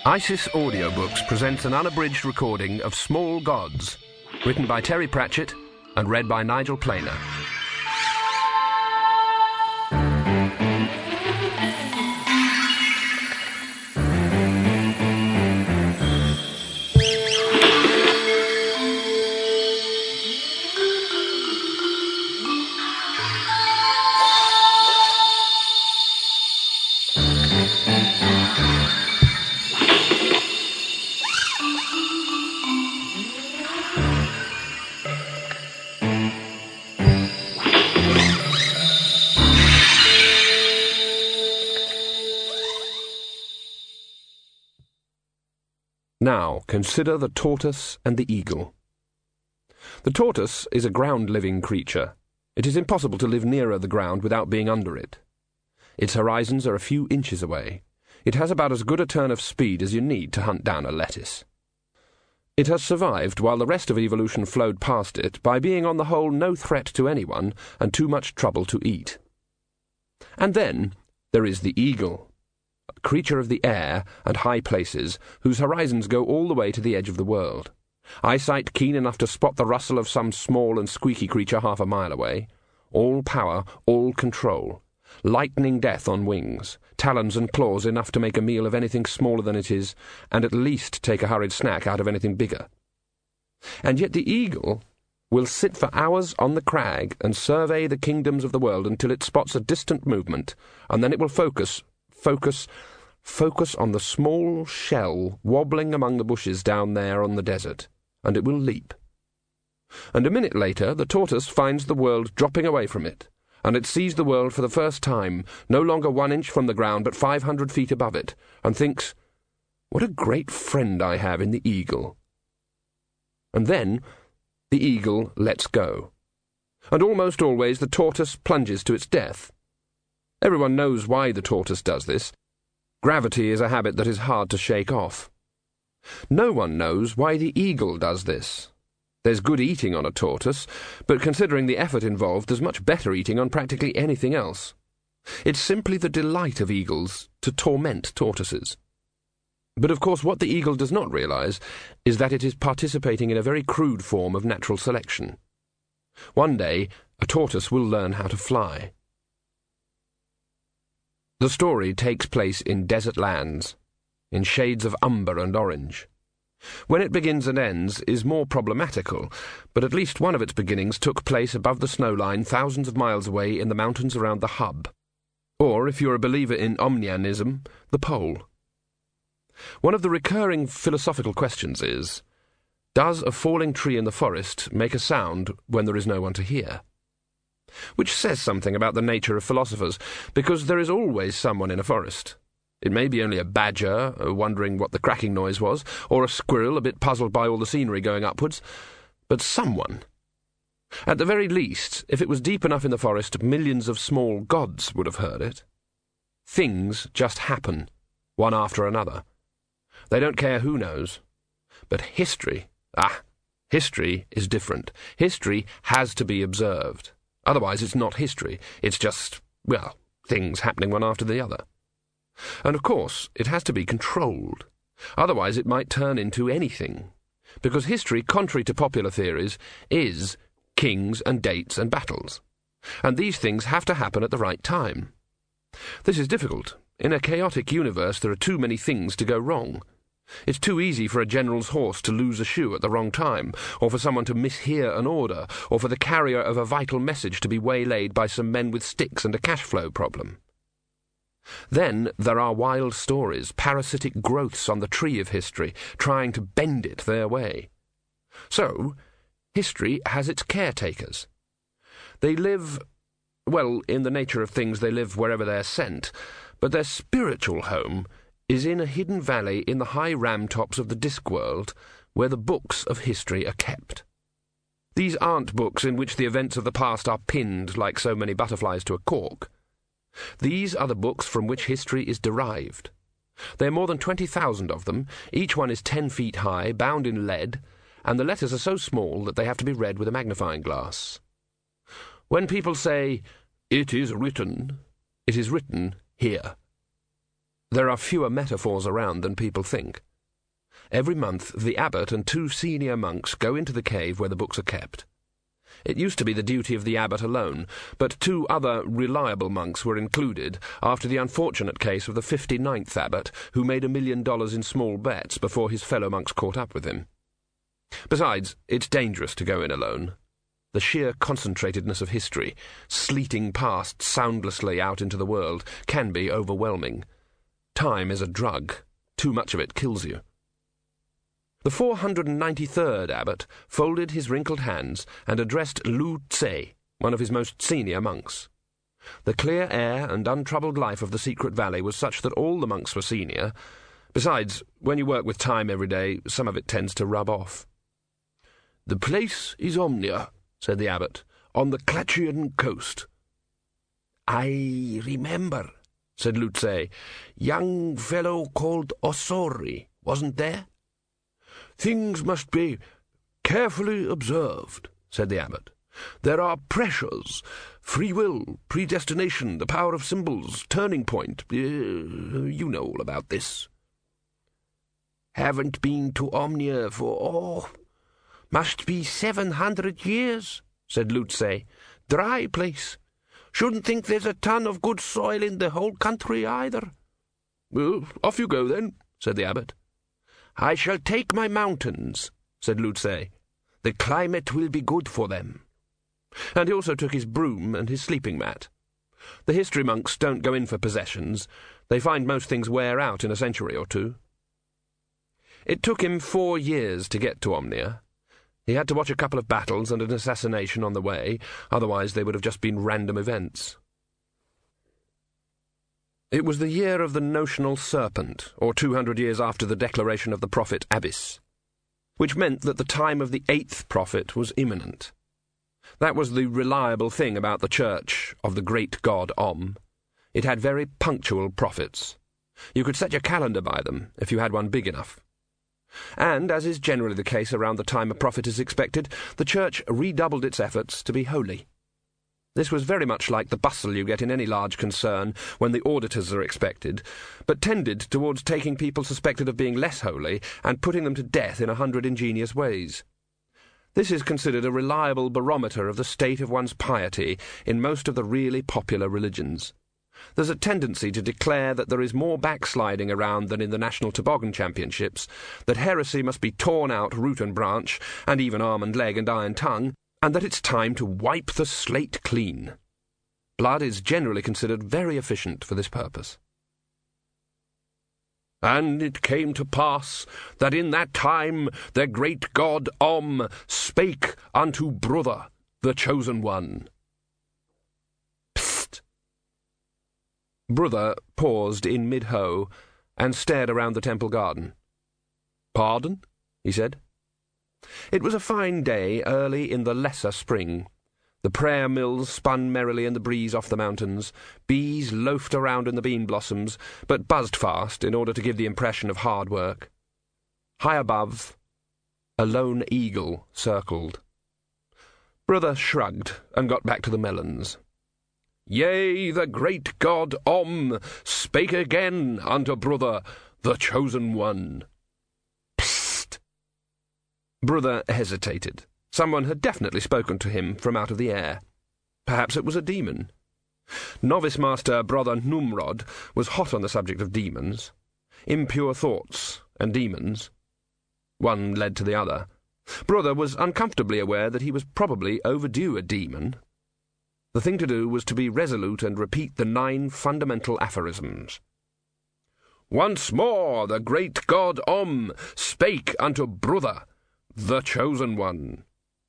ISIS Audiobooks presents an unabridged recording of Small Gods, written by Terry Pratchett and read by Nigel Planer. Now, consider the tortoise and the eagle. The tortoise is a ground-living creature. It is impossible to live nearer the ground without being under it. Its horizons are a few inches away. It has about as good a turn of speed as you need to hunt down a lettuce. It has survived while the rest of evolution flowed past it by being on the whole no threat to anyone and too much trouble to eat. And then there is the eagle, a creature of the air and high places, whose horizons go all the way to the edge of the world. Eyesight keen enough to spot the rustle of some small and squeaky creature half a mile away. All power, all control. Lightning death on wings. Talons and claws enough to make a meal of anything smaller than it is, and at least take a hurried snack out of anything bigger. And yet the eagle will sit for hours on the crag and survey the kingdoms of the world until it spots a distant movement, and then it will focus on the small shell wobbling among the bushes down there on the desert, and it will leap. And a minute later the tortoise finds the world dropping away from it, and it sees the world for the first time, no longer 1 inch from the ground but 500 feet above it, and thinks, "What a great friend I have in the eagle." And then the eagle lets go. And almost always the tortoise plunges to its death. Everyone knows why the tortoise does this. Gravity is a habit that is hard to shake off. No one knows why the eagle does this. There's good eating on a tortoise, but considering the effort involved, there's much better eating on practically anything else. It's simply the delight of eagles to torment tortoises. But of course what the eagle does not realize is that it is participating in a very crude form of natural selection. One day a tortoise will learn how to fly. The story takes place in desert lands, in shades of umber and orange. When it begins and ends is more problematical, but at least one of its beginnings took place above the snow line thousands of miles away in the mountains around the hub. Or, if you're a believer in omnianism, the pole. One of the recurring philosophical questions is, does a falling tree in the forest make a sound when there is no one to hear? Which says something about the nature of philosophers, because there is always someone in a forest. It may be only a badger, wondering what the cracking noise was, or a squirrel a bit puzzled by all the scenery going upwards, but someone. At the very least, if it was deep enough in the forest, millions of small gods would have heard it. Things just happen, one after another. They don't care who knows. But history is different. History has to be observed. Otherwise it's not history, it's just, things happening one after the other. And of course, it has to be controlled. Otherwise it might turn into anything. Because history, contrary to popular theories, is kings and dates and battles. And these things have to happen at the right time. This is difficult. In a chaotic universe there are too many things to go wrong. It's too easy for a general's horse to lose a shoe at the wrong time, or for someone to mishear an order, or for the carrier of a vital message to be waylaid by some men with sticks and a cash flow problem. Then there are wild stories, parasitic growths on the tree of history, trying to bend it their way. So, history has its caretakers. They live, in the nature of things they live wherever they're sent, but their spiritual home is in a hidden valley in the high ram-tops of the Discworld, where the books of history are kept. These aren't books in which the events of the past are pinned like so many butterflies to a cork. These are the books from which history is derived. There are more than 20,000 of them, each one is 10 feet high, bound in lead, and the letters are so small that they have to be read with a magnifying glass. When people say, "It is written," it is written here. There are fewer metaphors around than people think. Every month, the abbot and 2 senior monks go into the cave where the books are kept. It used to be the duty of the abbot alone, but 2 other reliable monks were included after the unfortunate case of the 59th abbot, who made $1 million in small bets before his fellow monks caught up with him. Besides, it's dangerous to go in alone. The sheer concentratedness of history, sleeting past soundlessly out into the world, can be overwhelming. Time is a drug. Too much of it kills you. The 493rd abbot folded his wrinkled hands and addressed Lu Tse, one of his most senior monks. The clear air and untroubled life of the secret valley was such that all the monks were senior. Besides, when you work with time every day, some of it tends to rub off. "The place is Omnia," said the abbot, "on the Klatchian coast." "I remember," said Lu Tse. "Young fellow called Osori, wasn't there?" "Things must be carefully observed," said the abbot. "There are pressures, free will, predestination, the power of symbols, turning point. You know all about this." "Haven't been to Omnia for, must be 700 years, said Lu Tse. "Dry place. Shouldn't think there's a ton of good soil in the whole country either." "Well, off you go then," said the abbot. "I shall take my mountains," said Lu Tse. "The climate will be good for them." And he also took his broom and his sleeping mat. The history monks don't go in for possessions. They find most things wear out in a century or 2. It took him 4 years to get to Omnia. He had to watch a couple of battles and an assassination on the way, otherwise they would have just been random events. It was the year of the notional serpent, or 200 years after the declaration of the prophet Abyss, which meant that the time of the 8th prophet was imminent. That was the reliable thing about the church of the great god Om. It had very punctual prophets. You could set your calendar by them, if you had one big enough. And, as is generally the case around the time a prophet is expected, the church redoubled its efforts to be holy. This was very much like the bustle you get in any large concern when the auditors are expected, but tended towards taking people suspected of being less holy and putting them to death in 100 ingenious ways. This is considered a reliable barometer of the state of one's piety in most of the really popular religions. There's a tendency to declare that there is more backsliding around than in the National Toboggan Championships, that heresy must be torn out root and branch, and even arm and leg and eye and tongue, and that it's time to wipe the slate clean. Blood is generally considered very efficient for this purpose. "And it came to pass that in that time the great god Om spake unto Brother, the chosen one." Psst! Brother paused in mid-hoe and stared around the temple garden. "Pardon?" he said. It was a fine day early in the lesser spring. The prayer mills spun merrily in the breeze off the mountains. Bees loafed around in the bean blossoms, but buzzed fast in order to give the impression of hard work. High above, a lone eagle circled. Brother shrugged and got back to the melons. "Yea, the great god Om spake again unto Brother, the chosen one." Psst! Brother hesitated. Someone had definitely spoken to him from out of the air. Perhaps it was a demon. Novice Master Brother Numrod was hot on the subject of demons. Impure thoughts and demons. One led to the other. Brother was uncomfortably aware that he was probably overdue a demon. The thing to do was to be resolute and repeat the 9 fundamental aphorisms. "Once more the great god Om spake unto Brother, the chosen one."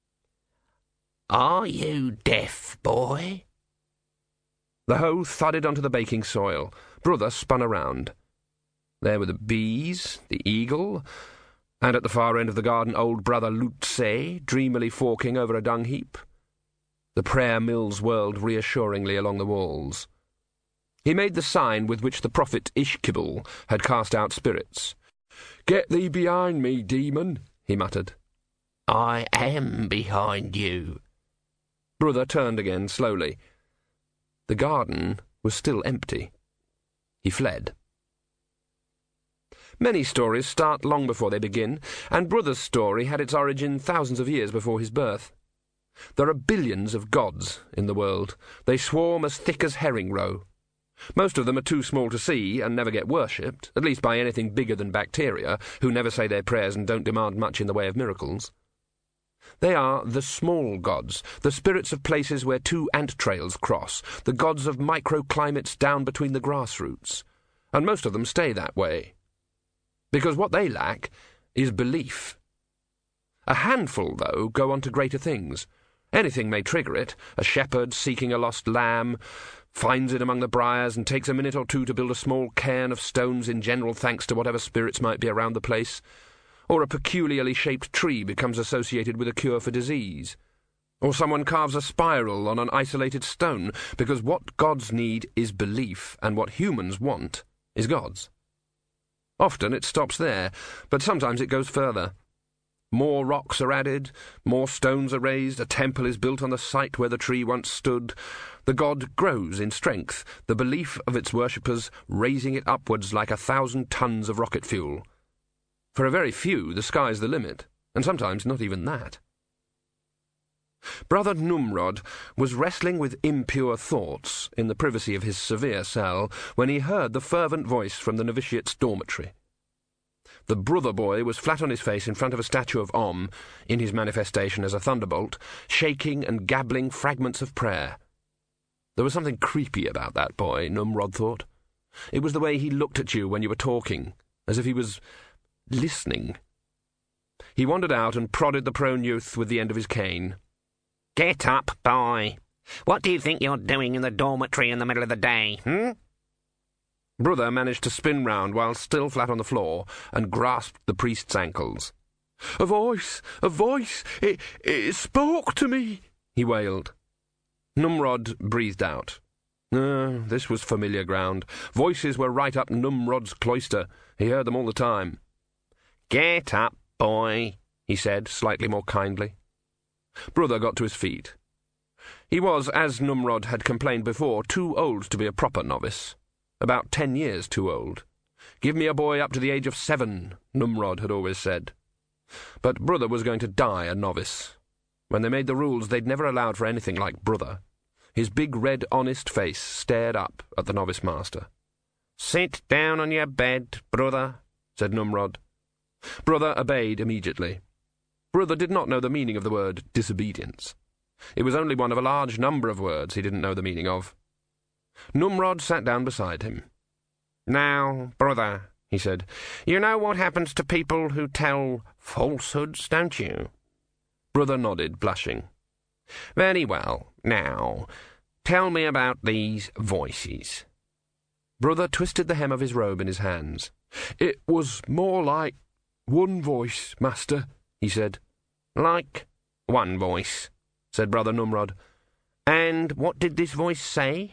"Are you deaf, boy?" The hoe thudded onto the baking soil. Brother spun around. There were the bees, the eagle, and at the far end of the garden old Brother Lu Tse, dreamily forking over a dung heap. The prayer mills whirled reassuringly along the walls. He made the sign with which the prophet Ishkibul had cast out spirits. "Get thee behind me, demon," he muttered. "I am behind you." Brother turned again slowly. The garden was still empty. He fled. Many stories start long before they begin, and Brother's story had its origin thousands of years before his birth. There are billions of gods in the world. They swarm as thick as herring roe. Most of them are too small to see and never get worshipped, at least by anything bigger than bacteria, who never say their prayers and don't demand much in the way of miracles. They are the small gods, the spirits of places where two ant trails cross, the gods of microclimates down between the grassroots. And most of them stay that way. Because what they lack is belief. A handful, though, go on to greater things. Anything may trigger it. A shepherd seeking a lost lamb finds it among the briars and takes a minute or two to build a small cairn of stones in general thanks to whatever spirits might be around the place. Or a peculiarly shaped tree becomes associated with a cure for disease. Or someone carves a spiral on an isolated stone, because what gods need is belief, and what humans want is gods. Often it stops there, but sometimes it goes further. More rocks are added, more stones are raised, a temple is built on the site where the tree once stood. The god grows in strength, the belief of its worshippers raising it upwards like 1,000 tons of rocket fuel. For a very few, the sky's the limit, and sometimes not even that. Brother Numrod was wrestling with impure thoughts in the privacy of his severe cell when he heard the fervent voice from the novitiate's dormitory. The brother boy was flat on his face in front of a statue of Om, in his manifestation as a thunderbolt, shaking and gabbling fragments of prayer. There was something creepy about that boy, Numrod thought. It was the way he looked at you when you were talking, as if he was listening. He wandered out and prodded the prone youth with the end of his cane. Get up, boy. What do you think you're doing in the dormitory in the middle of the day, Brother managed to spin round while still flat on the floor and grasped the priest's ankles. A voice! It spoke to me!" he wailed. Numrod breathed out. This was familiar ground. Voices were right up Numrod's cloister. He heard them all the time. "Get up, boy," he said, slightly more kindly. Brother got to his feet. He was, as Numrod had complained before, too old to be a proper novice. About 10 years too old. "Give me a boy up to the age of 7, Numrod had always said. But Brother was going to die a novice. When they made the rules, they'd never allowed for anything like Brother. His big, red, honest face stared up at the novice master. "Sit down on your bed, Brother," said Numrod. Brother obeyed immediately. Brother did not know the meaning of the word disobedience. It was only one of a large number of words he didn't know the meaning of. Numrod sat down beside him. "Now, Brother," he said, "you know what happens to people who tell falsehoods, don't you?" Brother nodded, blushing. "Very well. Now, tell me about these voices." Brother twisted the hem of his robe in his hands. "It was more like one voice, master," he said. "Like one voice," said Brother Numrod. "And what did this voice say,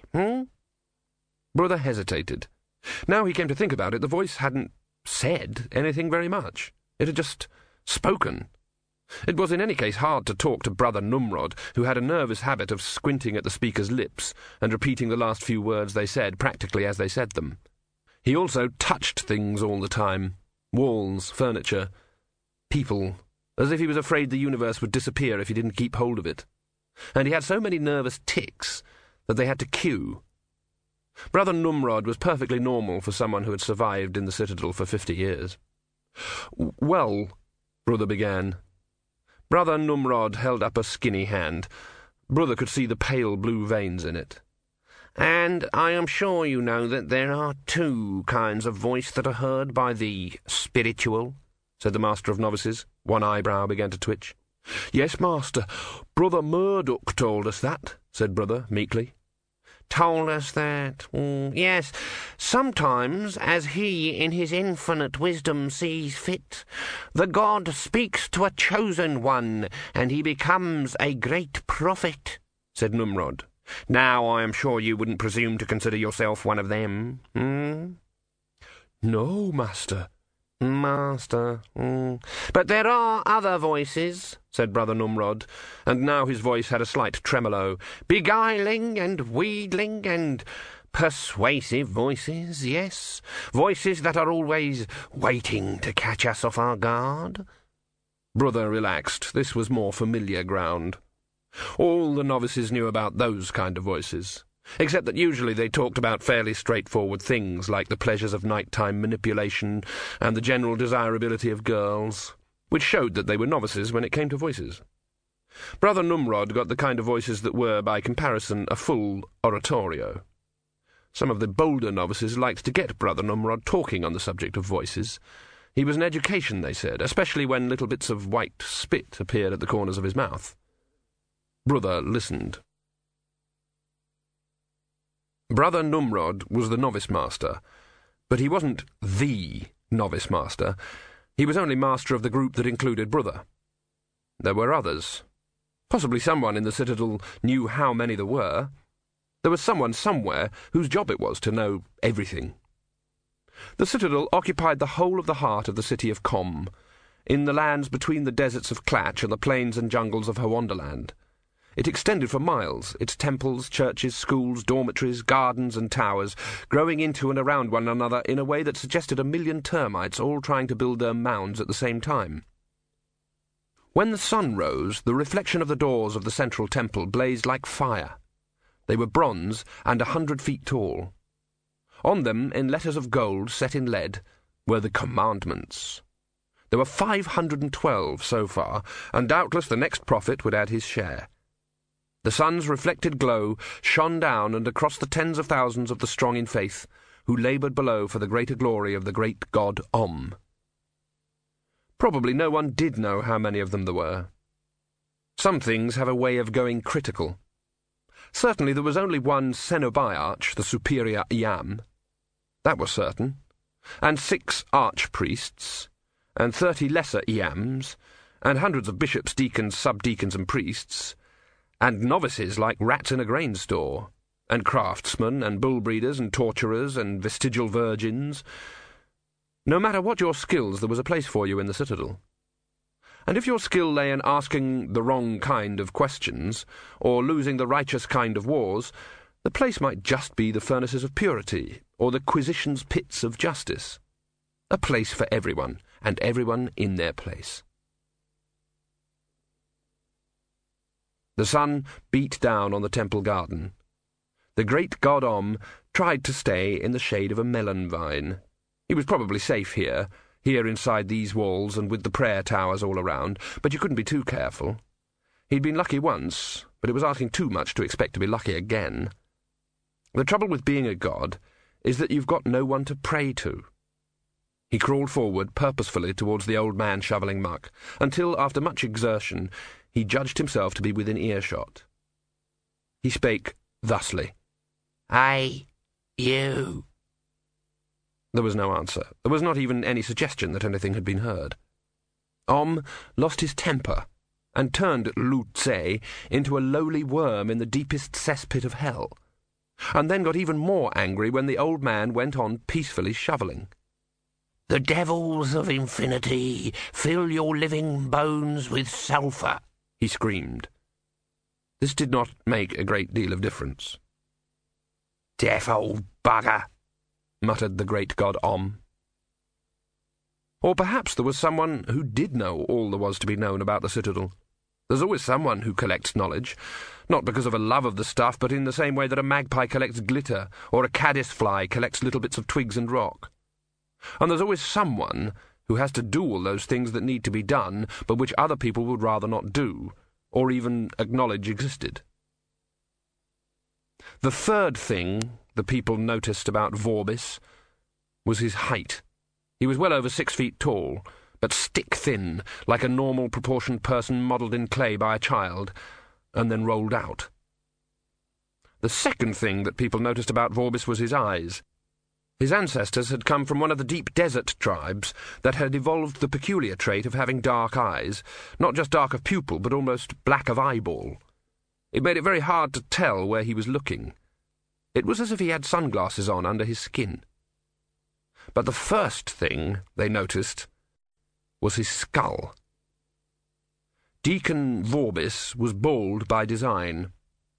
Brother hesitated. Now he came to think about it, the voice hadn't said anything very much. It had just spoken. It was in any case hard to talk to Brother Numrod, who had a nervous habit of squinting at the speaker's lips and repeating the last few words they said practically as they said them. He also touched things all the time. Walls, furniture, people, as if he was afraid the universe would disappear if he didn't keep hold of it. And he had so many nervous tics that they had to queue. Brother Numrod was perfectly normal for someone who had survived in the Citadel for 50 years. "Well," Brother began. Brother Numrod held up a skinny hand. Brother could see the pale blue veins in it. "And I am sure you know that there are 2 kinds of voice that are heard by the spiritual," said the Master of Novices. One eyebrow began to twitch. "Yes, Master. Brother Murdoch told us that," said Brother meekly. "Told us that? Yes. Sometimes, as he in his infinite wisdom sees fit, the god speaks to a chosen one, and he becomes a great prophet," said Numrod. "Now I am sure you wouldn't presume to consider yourself one of them, "No, Master." "Master, But there are other voices," said Brother Numrod, and now his voice had a slight tremolo, "beguiling and wheedling and Persuasive voices, yes. Voices that are always waiting to catch us off our guard. Brother relaxed. This was more familiar ground. All the novices knew about those kind of voices, except that usually they talked about fairly straightforward things like the pleasures of nighttime manipulation and the general desirability of girls, which showed that they were novices when it came to voices. Brother Numrod got the kind of voices that were, by comparison, a full oratorio. Some of the bolder novices liked to get Brother Numrod talking on the subject of voices. He was an education, they said, especially when little bits of white spit appeared at the corners of his mouth. Brother listened. Brother Numrod was the novice master, but he wasn't the novice master. He was only master of the group that included Brother. There were others. Possibly someone in the citadel knew how many there were. There was someone somewhere whose job it was to know everything. The citadel occupied the whole of the heart of the city of Kom, in the lands between the deserts of Klatch and the plains and jungles of Hawonderland. It extended for miles, its temples, churches, schools, dormitories, gardens and towers, growing into and around one another in a way that suggested 1,000,000 termites all trying to build their mounds at the same time. When the sun rose, the reflection of the doors of the central temple blazed like fire. They were bronze and 100 feet tall. On them, in letters of gold set in lead, were the commandments. There were 512 so far, and doubtless the next prophet would add his share. The sun's reflected glow shone down and across the tens of thousands of the strong in faith, who laboured below for the greater glory of the great god Om. Probably no one did know how many of them there were. Some things have a way of going critical. Certainly there was only one Cenobiarch, the superior Iam. That was certain. And 6 archpriests, and 30 lesser Iams, and hundreds of bishops, deacons, subdeacons, and priests, and novices like rats in a grain store, and craftsmen, and bull-breeders, and torturers, and vestigial virgins. No matter what your skills, there was a place for you in the citadel. And if your skill lay in asking the wrong kind of questions, or losing the righteous kind of wars, the place might just be the furnaces of purity, or the Quisition's pits of justice. A place for everyone, and everyone in their place. The sun beat down on the temple garden. The great god Om tried to stay in the shade of a melon vine. He was probably safe here inside these walls and with the prayer towers all around, but you couldn't be too careful. He'd been lucky once, but it was asking too much to expect to be lucky again. The trouble with being a god is that you've got no one to pray to. He crawled forward purposefully towards the old man shoveling muck, until, after much exertion, he judged himself to be within earshot. He spake thusly. "Hey, you." There was no answer. There was not even any suggestion that anything had been heard. Om lost his temper, and turned Lu Tse into a lowly worm in the deepest cesspit of hell, and then got even more angry when the old man went on peacefully shoveling. "The devils of infinity fill your living bones with sulphur," he screamed. This did not make a great deal of difference. "Deaf old bugger," muttered the great god Om. Or perhaps there was someone who did know all there was to be known about the citadel. There's always someone who collects knowledge, not because of a love of the stuff, but in the same way that a magpie collects glitter, or a caddisfly collects little bits of twigs and rock. And there's always someone who has to do all those things that need to be done, but which other people would rather not do, or even acknowledge existed. The third thing the people noticed about Vorbis was his height. He was well over 6 feet tall, but stick-thin, like a normal proportioned person modelled in clay by a child, and then rolled out. The second thing that people noticed about Vorbis was his eyes. His ancestors had come from one of the deep desert tribes that had evolved the peculiar trait of having dark eyes, not just dark of pupil, but almost black of eyeball. It made it very hard to tell where he was looking. It was as if he had sunglasses on under his skin. But the first thing they noticed was his skull. Deacon Vorbis was bald by design.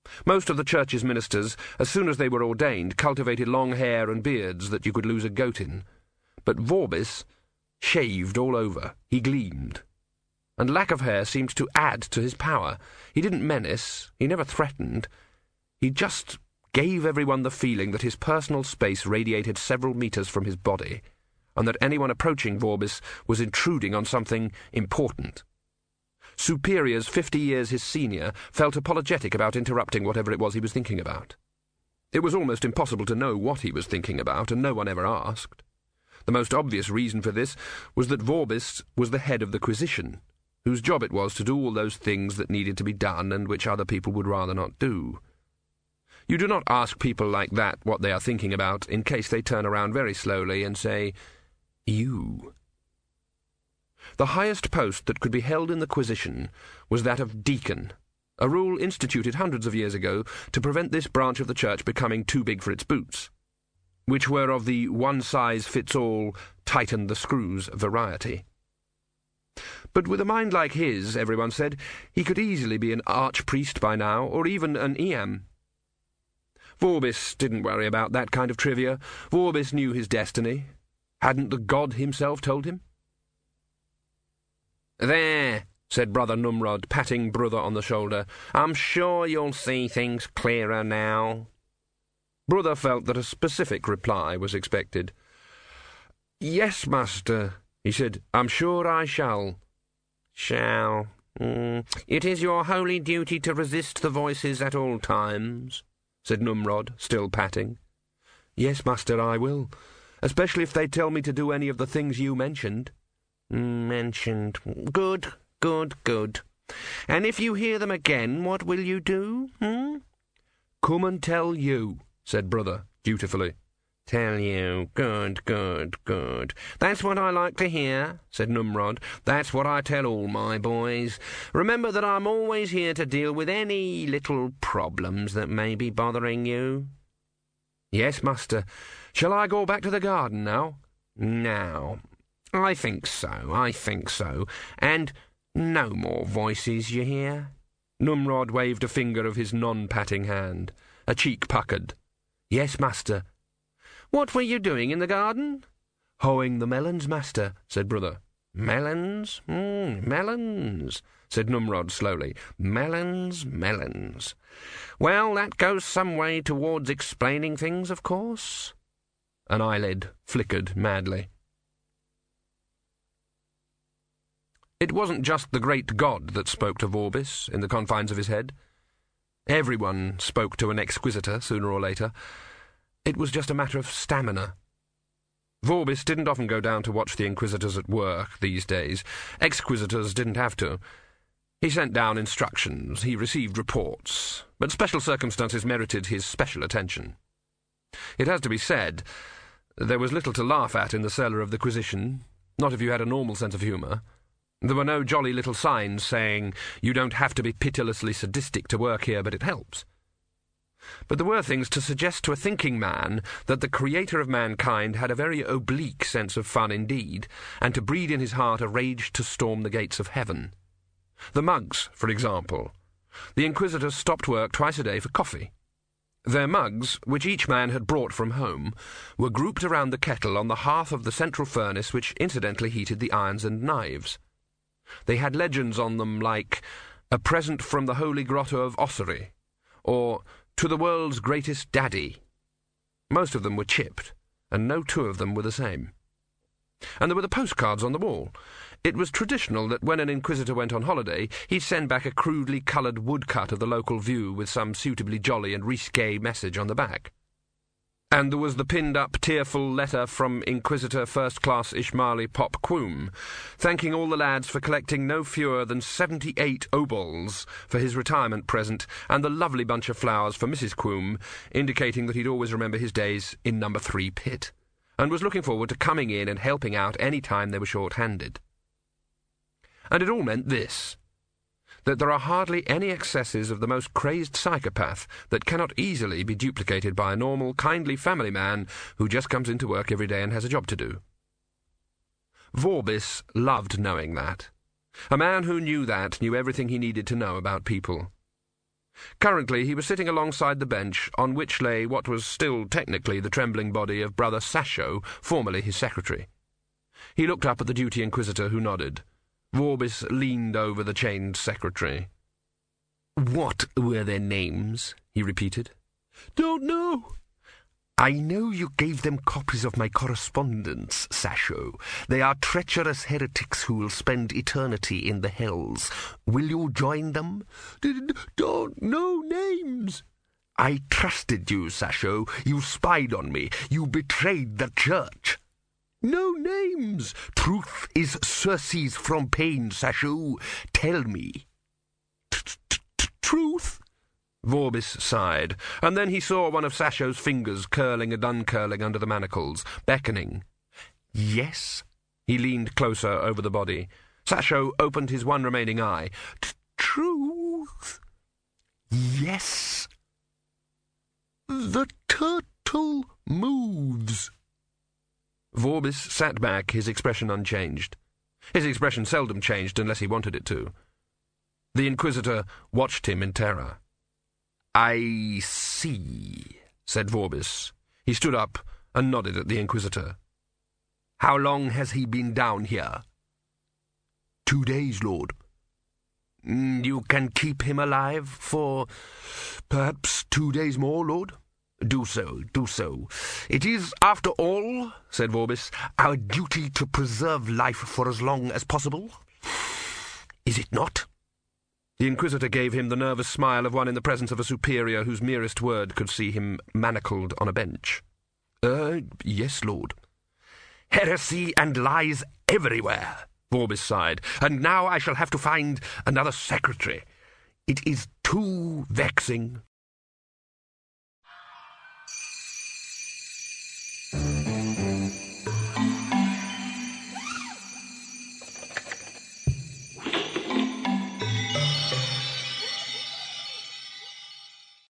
Most of the church's ministers, as soon as they were ordained, cultivated long hair and beards that you could lose a goat in. But Vorbis shaved all over. He gleamed. And lack of hair seemed to add to his power. He didn't menace, he never threatened. He just gave everyone the feeling that his personal space radiated several meters from his body, and that anyone approaching Vorbis was intruding on something important. Superiors 50 years his senior felt apologetic about interrupting whatever it was he was thinking about. It was almost impossible to know what he was thinking about, and no one ever asked. The most obvious reason for this was that Vorbis was the head of the Quisition, whose job it was to do all those things that needed to be done and which other people would rather not do. You do not ask people like that what they are thinking about, in case they turn around very slowly and say, "You." The highest post that could be held in the Quisition was that of deacon, a rule instituted hundreds of years ago to prevent this branch of the church becoming too big for its boots, which were of the one-size-fits-all, tighten-the-screws variety. But with a mind like his, everyone said, he could easily be an archpriest by now, or even an Eam. Vorbis didn't worry about that kind of trivia. Vorbis knew his destiny. Hadn't the god himself told him? "There," said Brother Numrod, patting Brother on the shoulder. "I'm sure you'll see things clearer now." Brother felt that a specific reply was expected. "Yes, master," he said. "I'm sure I shall." "Shall. It is your holy duty to resist the voices at all times," said Numrod, still patting. "Yes, master, I will, especially if they tell me to do any of the things you mentioned." "Mentioned. Good, good, good. And if you hear them again, what will you do, "Come and tell you," said Brother, dutifully. "Tell you. Good, good, good. That's what I like to hear," said Numrod. "That's what I tell all my boys. Remember that I'm always here to deal with any little problems that may be bothering you." "Yes, master. Shall I go back to the garden now?" "Now. I think so. And no more voices, you hear?" Numrod waved a finger of his non-patting hand. A cheek puckered. "Yes, master." "What were you doing in the garden?" "Hoeing the melons, master," said Brother. "Melons? Melons," said Numrod slowly. "Melons, melons. Well, that goes some way towards explaining things, of course." An eyelid flickered madly. It wasn't just the great god that spoke to Vorbis in the confines of his head. Everyone spoke to an exquisitor sooner or later. It was just a matter of stamina. Vorbis didn't often go down to watch the inquisitors at work these days. Exquisitors didn't have to. He sent down instructions, he received reports, but special circumstances merited his special attention. It has to be said, there was little to laugh at in the cellar of the Quisition, not if you had a normal sense of humour. There were no jolly little signs saying, "You don't have to be pitilessly sadistic to work here, but it helps." But there were things to suggest to a thinking man that the creator of mankind had a very oblique sense of fun indeed, and to breed in his heart a rage to storm the gates of heaven. The mugs, for example. The inquisitors stopped work twice a day for coffee. Their mugs, which each man had brought from home, were grouped around the kettle on the hearth of the central furnace which incidentally heated the irons and knives. They had legends on them like, "A present from the holy grotto of Ossory," or "To the world's greatest daddy." Most of them were chipped, and no two of them were the same. And there were the postcards on the wall. It was traditional that when an inquisitor went on holiday, he'd send back a crudely coloured woodcut of the local view with some suitably jolly and risque message on the back. And there was the pinned-up, tearful letter from Inquisitor First Class Ishmaeli Pop Quoom, thanking all the lads for collecting no fewer than 78 obols for his retirement present, and the lovely bunch of flowers for Mrs. Quoom, indicating that he'd always remember his days in number 3 pit, and was looking forward to coming in and helping out any time they were short-handed. And it all meant this: that there are hardly any excesses of the most crazed psychopath that cannot easily be duplicated by a normal, kindly family man who just comes into work every day and has a job to do. Vorbis loved knowing that. A man who knew that knew everything he needed to know about people. Currently he was sitting alongside the bench, on which lay what was still technically the trembling body of Brother Sasho, formerly his secretary. He looked up at the duty inquisitor, who nodded. Vorbis leaned over the chained secretary. "What were their names?" he repeated. "Don't know." "I know you gave them copies of my correspondence, Sasho. They are treacherous heretics who will spend eternity in the hells. Will you join them?" "Don't know names." "I trusted you, Sasho. You spied on me. You betrayed the church." "No names." "Truth is surcease from pain, Sasho. Tell me." "Truth?" Vorbis sighed, and then he saw one of Sasho's fingers curling and uncurling under the manacles, beckoning. "Yes?" He leaned closer over the body. Sasho opened his one remaining eye. "Truth?" "Yes." "The turtle moves." Vorbis sat back, his expression unchanged. His expression seldom changed unless he wanted it to. The Inquisitor watched him in terror. "I see," said Vorbis. He stood up and nodded at the Inquisitor. "How long has he been down here?" 2 days, Lord." "You can keep him alive for "Perhaps 2 days more, Lord." Do so, do so. It is, after all," said Vorbis, "our duty to preserve life for as long as possible. Is it not?" The Inquisitor gave him the nervous smile of one in the presence of a superior whose merest word could see him manacled on a bench. Yes, Lord." "Heresy and lies everywhere," Vorbis sighed, "and now I shall have to find another secretary. It is too vexing."